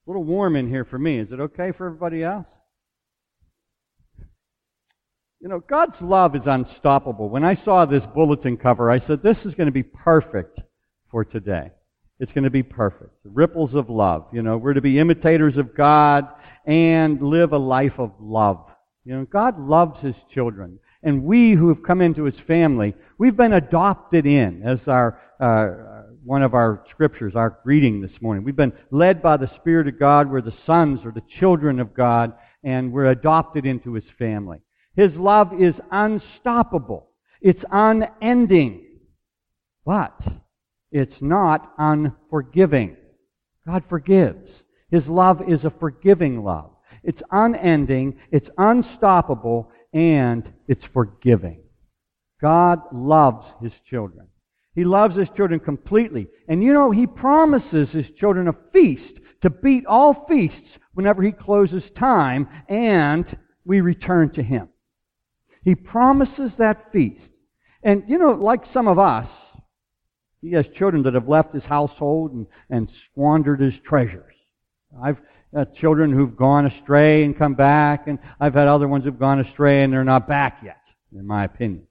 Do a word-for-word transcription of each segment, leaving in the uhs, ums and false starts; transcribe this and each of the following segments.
a little warm in here for me. Is it okay for everybody else? You know, God's love is unstoppable. When I saw this bulletin cover, I said, this is going to be perfect for today. It's going to be perfect. The ripples of love. You know, we're to be imitators of God and live a life of love. You know, God loves His children. And we who have come into His family, we've been adopted in, as our uh, one of our scriptures, our reading this morning. We've been led by the Spirit of God. We're the sons or the children of God, and we're adopted into His family. His love is unstoppable. It's unending. But it's not unforgiving. God forgives. His love is a forgiving love. It's unending, it's unstoppable, and it's forgiving. God loves His children. He loves His children completely. And you know, He promises His children a feast to beat all feasts whenever He closes time and we return to Him. He promises that feast. And you know, like some of us, He has children that have left His household and, and squandered His treasures. I've had children who've gone astray and come back, and I've had other ones who've gone astray and they're not back yet, in my opinion.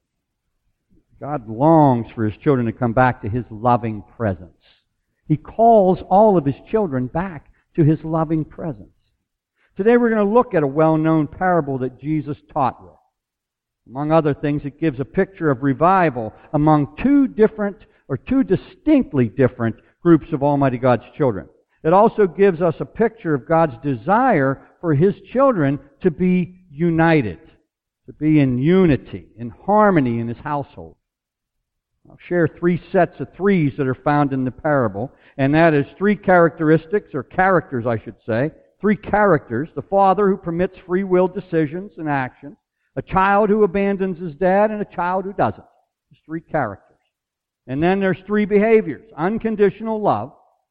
God longs for His children to come back to His loving presence. He calls all of His children back to His loving presence. Today we're going to look at a well-known parable that Jesus taught with. Among other things, it gives a picture of revival among two different or two distinctly different groups of Almighty God's children. It also gives us a picture of God's desire for His children to be united, to be in unity, in harmony in His household. I'll share three sets of threes that are found in the parable, and that is three characteristics, or characters I should say, three characters: the father who permits free will decisions and actions, a child who abandons his dad, and a child who doesn't. There's three characters. And then there's three behaviors: unconditional love,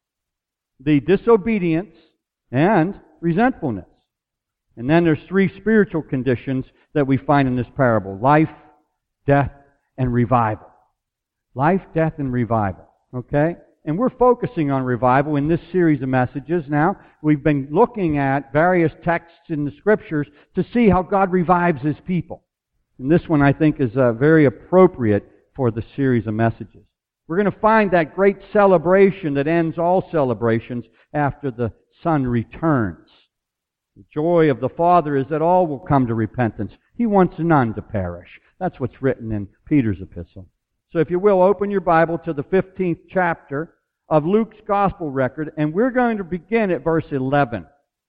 the disobedience, and resentfulness. And then there's three spiritual conditions that we find in this parable: life, death, and revival. Life, death, and revival. Okay? And we're focusing on revival in this series of messages now. We've been looking at various texts in the Scriptures to see how God revives His people. And this one, I think, is uh, very appropriate for the series of messages. We're going to find that great celebration that ends all celebrations after the Son returns. The joy of the Father is that all will come to repentance. He wants none to perish. That's what's written in Peter's epistle. So if you will, open your Bible to the fifteenth chapter of Luke's Gospel record, and we're going to begin at verse eleven.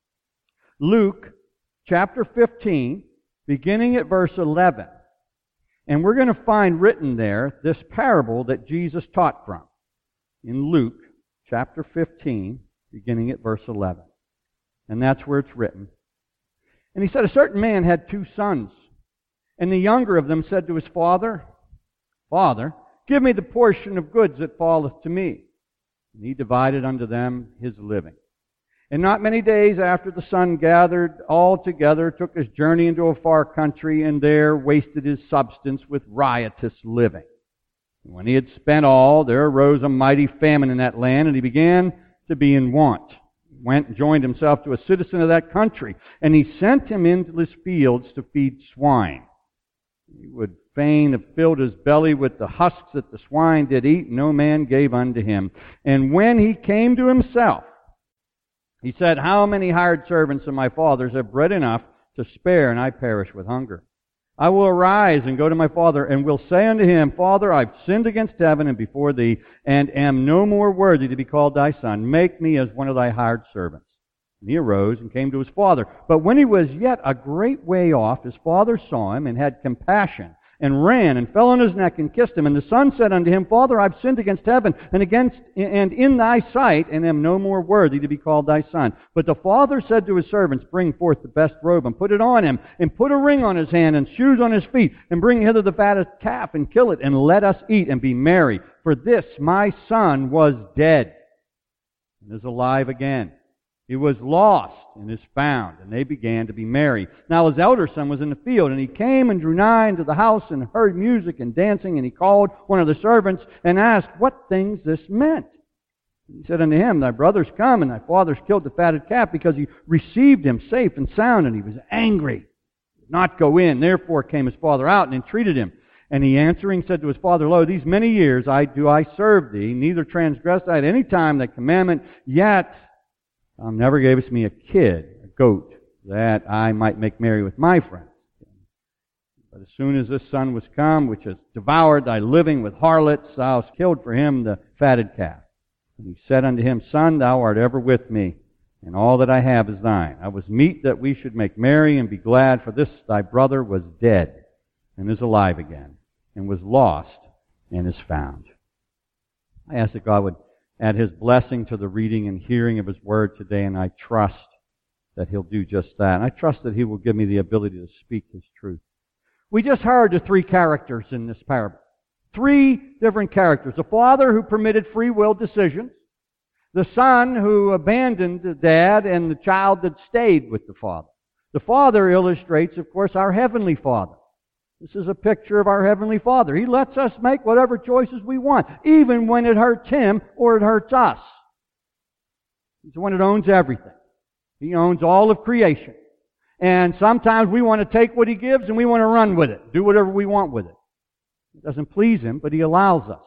Luke chapter fifteen, beginning at verse eleven. And we're going to find written there this parable that Jesus taught from. In Luke chapter fifteen, beginning at verse eleven. And that's where it's written. And he said, a certain man had two sons. And the younger of them said to his father, Father, give me the portion of goods that falleth to me. And he divided unto them his living. And not many days after, the son gathered all together, took his journey into a far country, and there wasted his substance with riotous living. And when he had spent all, there arose a mighty famine in that land, and he began to be in want. He went and joined himself to a citizen of that country, and he sent him into his fields to feed swine. He would fain have filled his belly with the husks that the swine did eat, and no man gave unto him. And when he came to himself, he said, How many hired servants of my father's have bread enough to spare, and I perish with hunger? I will arise and go to my father, and will say unto him, Father, I've sinned against heaven and before thee, and am no more worthy to be called thy son. Make me as one of thy hired servants. And he arose and came to his father. But when he was yet a great way off, his father saw him and had compassion, and ran and fell on his neck and kissed him. And the son said unto him, Father, I've sinned against heaven and against and in thy sight, and am no more worthy to be called thy son. But the father said to his servants, Bring forth the best robe, and put it on him, and put a ring on his hand, and shoes on his feet, and bring hither the fattest calf, and kill it, and let us eat and be merry. For this my son was dead, and is alive again. He was lost and is found, and they began to be merry. Now his elder son was in the field, and he came and drew nigh into the house, and heard music and dancing, and he called one of the servants, and asked what things this meant. He said unto him, Thy brother's come, and thy father's killed the fatted calf, because he received him safe and sound, and he was angry. He did not go in. Therefore came his father out and entreated him. And he answering said to his father, Lo, these many years I do I serve thee, neither transgressed I at any time thy commandment, yet thou never gavest me a kid, a goat, that I might make merry with my friends. But as soon as this son was come, which has devoured thy living with harlots, thou hast killed for him the fatted calf. And he said unto him, Son, thou art ever with me, and all that I have is thine. I was meet that we should make merry and be glad, for this thy brother was dead, and is alive again, and was lost, and is found. I ask that God would add His blessing to the reading and hearing of His Word today, and I trust that He'll do just that. And I trust that He will give me the ability to speak His truth. We just heard the three characters in this parable. Three different characters. The father who permitted free will decisions. The son who abandoned the dad, and the child that stayed with the father. The father illustrates, of course, our heavenly Father. This is a picture of our heavenly Father. He lets us make whatever choices we want, even when it hurts Him or it hurts us. He's the one that owns everything. He owns all of creation. And sometimes we want to take what He gives and we want to run with it, do whatever we want with it. It doesn't please Him, but He allows us.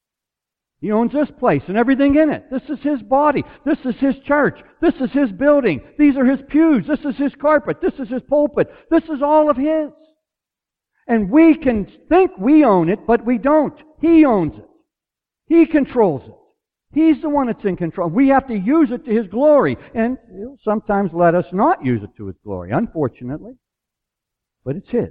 He owns this place and everything in it. This is His body. This is His church. This is His building. These are His pews. This is His carpet. This is His pulpit. This is all of His. And we can think we own it, but we don't. He owns it. He controls it. He's the one that's in control. We have to use it to His glory. And He'll sometimes let us not use it to His glory, unfortunately. But it's His.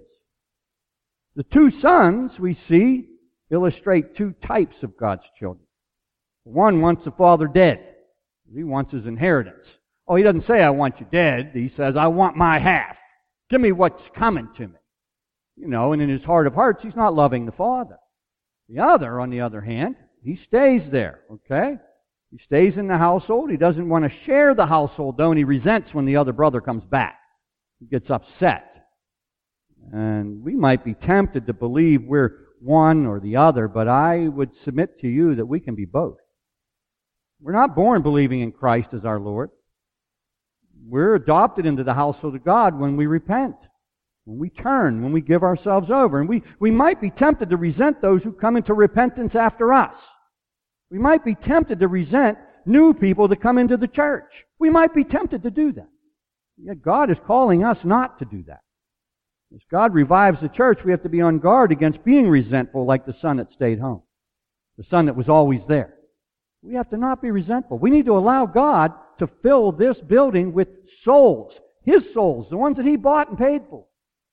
The two sons, we see, illustrate two types of God's children. One wants the father dead. He wants his inheritance. Oh, he doesn't say, I want you dead. He says, I want my half. Give me what's coming to me. You know, and in his heart of hearts, he's not loving the father. The other, on the other hand, he stays there, okay? He stays in the household. He doesn't want to share the household, though, and he resents when the other brother comes back. He gets upset. And we might be tempted to believe we're one or the other, but I would submit to you that we can be both. We're not born believing in Christ as our Lord. We're adopted into the household of God when we repent, when we turn, when we give ourselves over. And we, we might be tempted to resent those who come into repentance after us. We might be tempted to resent new people that come into the church. We might be tempted to do that. Yet God is calling us not to do that. As God revives the church, we have to be on guard against being resentful like the son that stayed home. The son that was always there. We have to not be resentful. We need to allow God to fill this building with souls. His souls, the ones that He bought and paid for.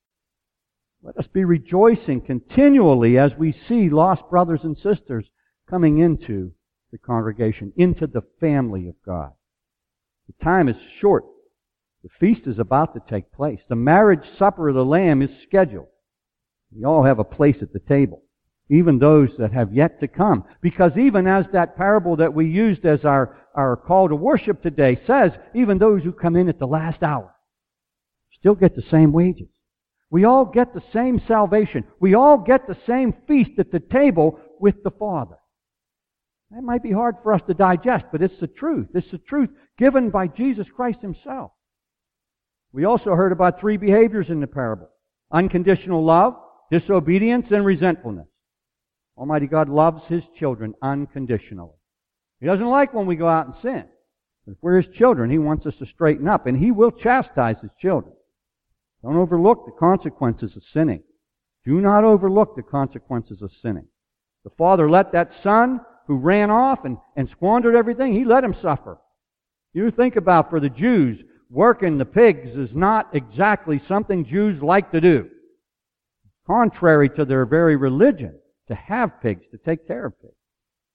Let us be rejoicing continually as we see lost brothers and sisters coming into the congregation, into the family of God. The time is short. The feast is about to take place. The marriage supper of the Lamb is scheduled. We all have a place at the table, even those that have yet to come. Because even as that parable that we used as our, our call to worship today says, even those who come in at the last hour still get the same wages. We all get the same salvation. We all get the same feast at the table with the Father. That might be hard for us to digest, but it's the truth. It's the truth given by Jesus Christ Himself. We also heard about three behaviors in the parable. Unconditional love, disobedience, and resentfulness. Almighty God loves His children unconditionally. He doesn't like when we go out and sin. If we're His children, He wants us to straighten up, and He will chastise His children. Don't overlook the consequences of sinning. Do not overlook the consequences of sinning. The Father let that son who ran off and, and squandered everything, He let him suffer. You think about, for the Jews, working the pigs is not exactly something Jews like to do. Contrary to their very religion, to have pigs, to take care of pigs.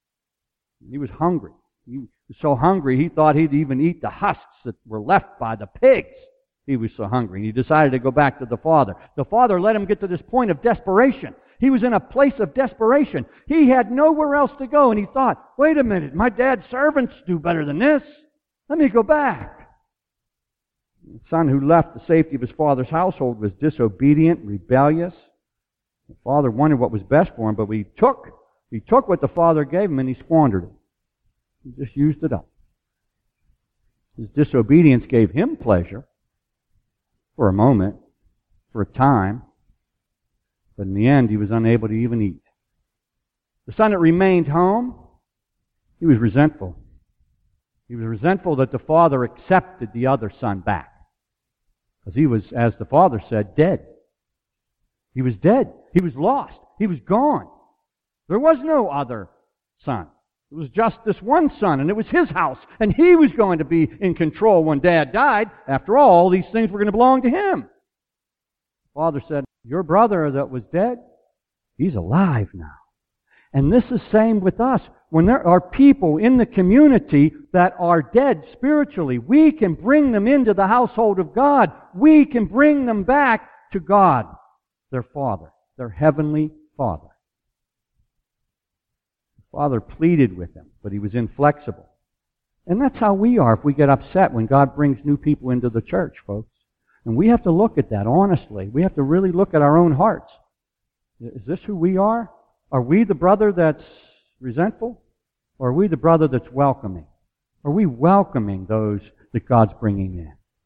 He was hungry. He was so hungry he thought he'd even eat the husks that were left by the pigs. He was so hungry. He decided to go back to the Father. The Father let him get to this point of desperation. He was in a place of desperation. He had nowhere else to go, and he thought, wait a minute, my dad's servants do better than this. Let me go back. The son who left the safety of his father's household was disobedient, rebellious. The father wanted what was best for him, but he took, he took what the father gave him and he squandered it. He just used it up. His disobedience gave him pleasure for a moment, for a time, but in the end he was unable to even eat. The son that remained home, he was resentful. He was resentful that the father accepted the other son back. Because he was, as the father said, dead. He was dead. He was lost. He was gone. There was no other son. It was just this one son, and it was his house, and he was going to be in control when Dad died. After all, these things were going to belong to him. The father said, your brother that was dead, he's alive now. And this is same with us. When there are people in the community that are dead spiritually, we can bring them into the household of God. We can bring them back to God, their Father, their Heavenly Father. The Father pleaded with him, but he was inflexible. And that's how we are if we get upset when God brings new people into the church, folks. And we have to look at that honestly. We have to really look at our own hearts. Is this who we are? Are we the brother that's resentful? Or are we the brother that's welcoming? Are we welcoming those that God's bringing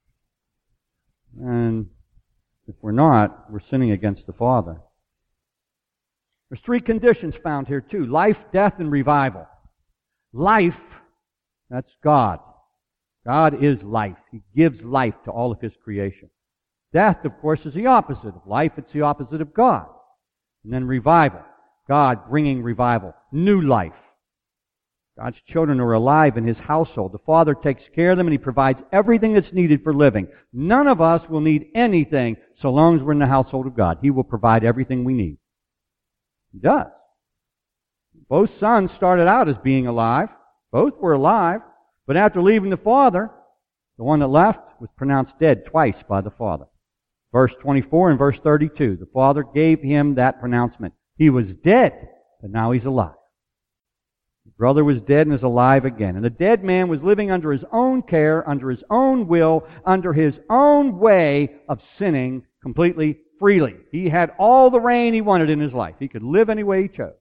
in? And if we're not, we're sinning against the Father. There's three conditions found here too. Life, death, and revival. Life, that's God. God is life. He gives life to all of His creation. Death, of course, is the opposite of life. It's the opposite of God. And then revival. God bringing revival. New life. God's children are alive in His household. The Father takes care of them and He provides everything that's needed for living. None of us will need anything so long as we're in the household of God. He will provide everything we need. He does. Both sons started out as being alive. Both were alive. But after leaving the Father, the one that left was pronounced dead twice by the Father. Verse twenty-four and verse thirty-two. The Father gave him that pronouncement. He was dead, but now he's alive. His brother was dead and is alive again. And the dead man was living under his own care, under his own will, under his own way of sinning completely freely. He had all the reign he wanted in his life. He could live any way he chose.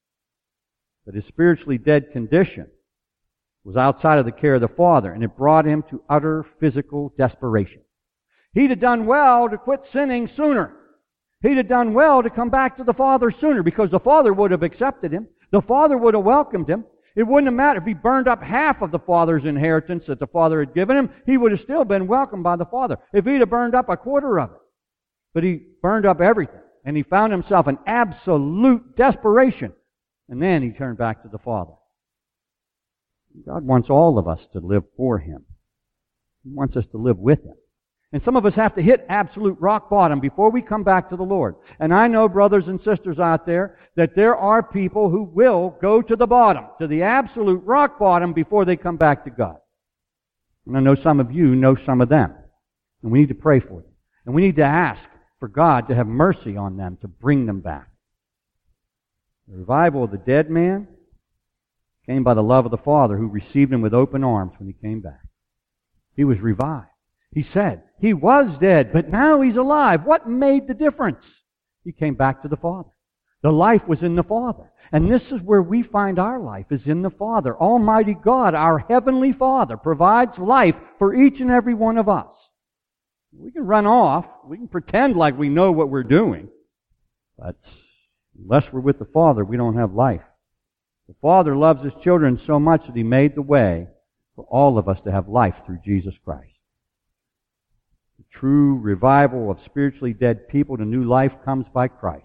But his spiritually dead condition was outside of the care of the Father, and it brought him to utter physical desperation. He'd have done well to quit sinning sooner. He'd have done well to come back to the Father sooner, because the Father would have accepted him. The Father would have welcomed him. It wouldn't have mattered if he burned up half of the Father's inheritance that the Father had given him. He would have still been welcomed by the Father. If he'd have burned up a quarter of it. But he burned up everything. And he found himself in absolute desperation. And then he turned back to the Father. God wants all of us to live for Him. He wants us to live with Him. And some of us have to hit absolute rock bottom before we come back to the Lord. And I know, brothers and sisters out there, that there are people who will go to the bottom, to the absolute rock bottom, before they come back to God. And I know some of you know some of them. And we need to pray for them. And we need to ask for God to have mercy on them, to bring them back. The revival of the dead man came by the love of the Father, who received him with open arms when he came back. He was revived. He said, he was dead, but now he's alive. What made the difference? He came back to the Father. The life was in the Father. And this is where we find our life, is in the Father. Almighty God, our Heavenly Father, provides life for each and every one of us. We can run off. We can pretend like we know what we're doing. But unless we're with the Father, we don't have life. The Father loves His children so much that He made the way for all of us to have life through Jesus Christ. The true revival of spiritually dead people to new life comes by Christ.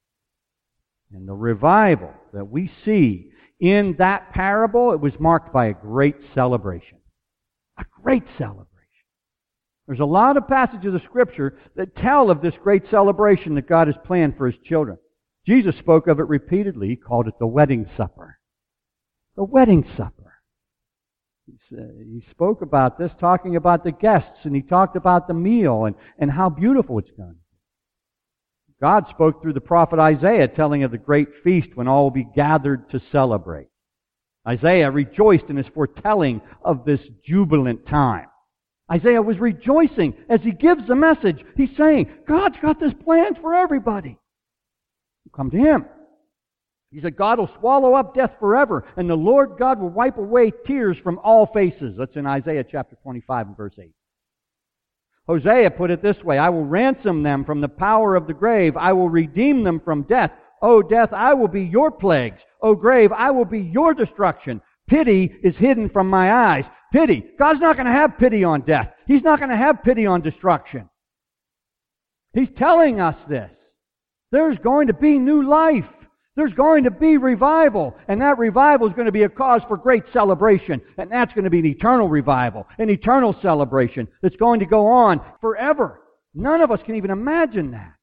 And the revival that we see in that parable, it was marked by a great celebration. A great celebration. There's a lot of passages of Scripture that tell of this great celebration that God has planned for His children. Jesus spoke of it repeatedly. He called it the wedding supper. The wedding supper. He spoke about this, talking about the guests, and He talked about the meal and, and how beautiful it's going to be. God spoke through the prophet Isaiah, telling of the great feast when all will be gathered to celebrate. Isaiah rejoiced in his foretelling of this jubilant time. Isaiah was rejoicing as he gives the message. He's saying, God's got this plan for everybody. Come to Him. He said, God will swallow up death forever, and the Lord God will wipe away tears from all faces. That's in Isaiah chapter twenty-five and verse eight. Hosea put it this way, I will ransom them from the power of the grave. I will redeem them from death. O death, I will be your plagues. O grave, I will be your destruction. Pity is hidden from my eyes. Pity. God's not going to have pity on death. He's not going to have pity on destruction. He's telling us this. There's going to be new life. There's going to be revival. And that revival is going to be a cause for great celebration. And that's going to be an eternal revival, an eternal celebration that's going to go on forever. None of us can even imagine that.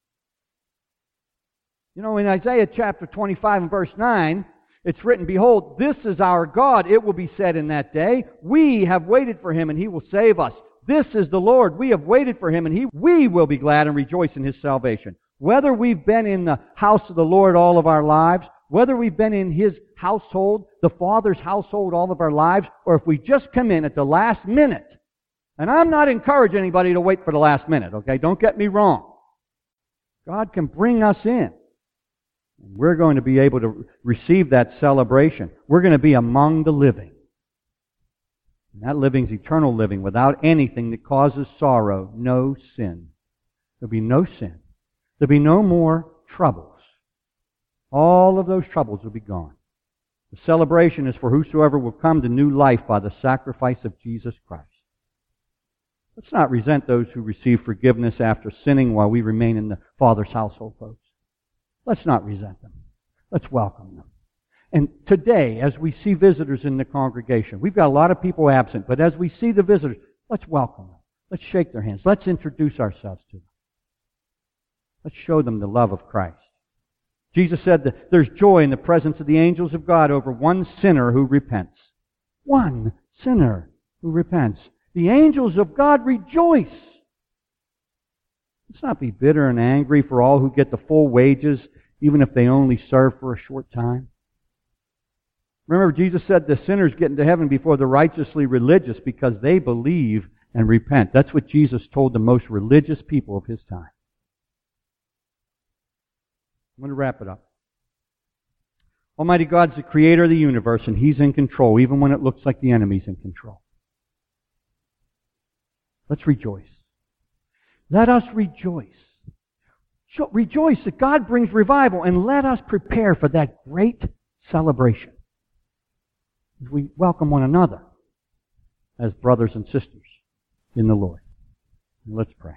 You know, in Isaiah chapter twenty-five and verse nine, it's written, Behold, this is our God. It will be said in that day, We have waited for Him, and He will save us. This is the Lord. We have waited for Him, and He, we will be glad and rejoice in His salvation. Whether we've been in the house of the Lord all of our lives, whether we've been in His household, the Father's household all of our lives, or if we just come in at the last minute. And I'm not encouraging anybody to wait for the last minute, okay? Don't get me wrong. God can bring us in. We're going to be able to receive that celebration. We're going to be among the living. And that living is eternal living without anything that causes sorrow, no sin. There'll be no sin. There'll be no more troubles. All of those troubles will be gone. The celebration is for whosoever will come to new life by the sacrifice of Jesus Christ. Let's not resent those who receive forgiveness after sinning while we remain in the Father's household, folks. Let's not resent them. Let's welcome them. And today, as we see visitors in the congregation, we've got a lot of people absent, but as we see the visitors, let's welcome them. Let's shake their hands. Let's introduce ourselves to them. Let's show them the love of Christ. Jesus said that there's joy in the presence of the angels of God over one sinner who repents. One sinner who repents. The angels of God rejoice. Let's not be bitter and angry for all who get the full wages, even if they only serve for a short time. Remember, Jesus said the sinners get into heaven before the righteously religious because they believe and repent. That's what Jesus told the most religious people of His time. I'm going to wrap it up. Almighty God's the creator of the universe, and He's in control, even when it looks like the enemy's in control. Let's rejoice. Let us rejoice. Rejoice that God brings revival, and let us prepare for that great celebration as we welcome one another as brothers and sisters in the Lord. And let's pray.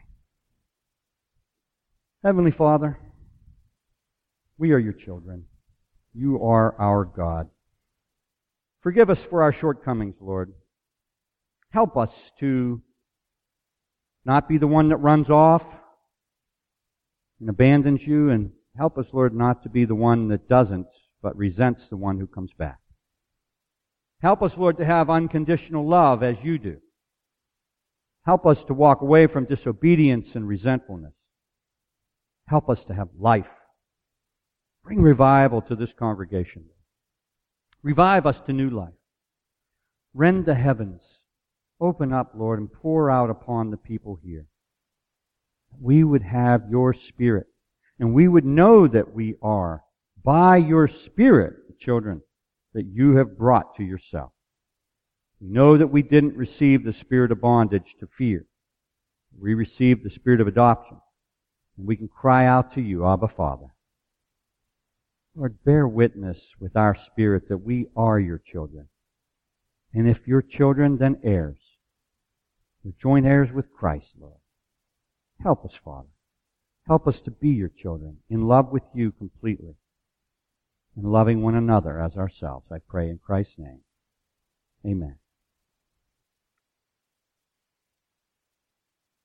Heavenly Father, we are your children. You are our God. Forgive us for our shortcomings, Lord. Help us to not be the one that runs off and abandons you, and help us, Lord, not to be the one that doesn't, but resents the one who comes back. Help us, Lord, to have unconditional love as you do. Help us to walk away from disobedience and resentfulness. Help us to have life. Bring revival to this congregation. Revive us to new life. Rend the heavens. Open up, Lord, and pour out upon the people here. We would have your Spirit, and we would know that we are, by your Spirit, the children that you have brought to yourself. We know that we didn't receive the spirit of bondage to fear. We received the spirit of adoption, and we can cry out to you, Abba, Father. Lord, bear witness with our spirit that we are your children. And if your children, then heirs. We're joint heirs with Christ, Lord. Help us, Father. Help us to be your children, in love with you completely, and loving one another as ourselves. I pray in Christ's name. Amen.